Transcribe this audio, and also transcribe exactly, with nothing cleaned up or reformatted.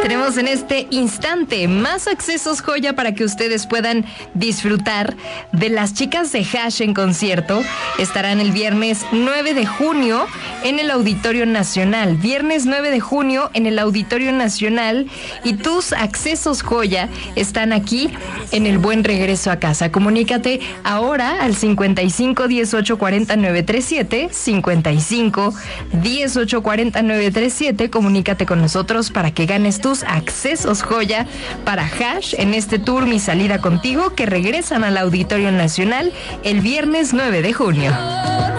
Tenemos en este instante más accesos joya para que ustedes puedan disfrutar de las chicas de Hash en concierto. Estarán el viernes nueve de junio en el Auditorio Nacional. Viernes nueve de junio en el Auditorio Nacional. Y tus accesos joya están aquí en el Buen Regreso a Casa. Comunícate ahora al cincuenta y cinco, dieciocho, cuarenta, nueve treinta y siete. cincuenta y cinco, dieciocho, cuarenta, nueve treinta y siete. Comunícate con nosotros para que ganes tus accesos joya para Hash en este tour Mi Salida Contigo, que regresan al Auditorio Nacional el viernes nueve de junio.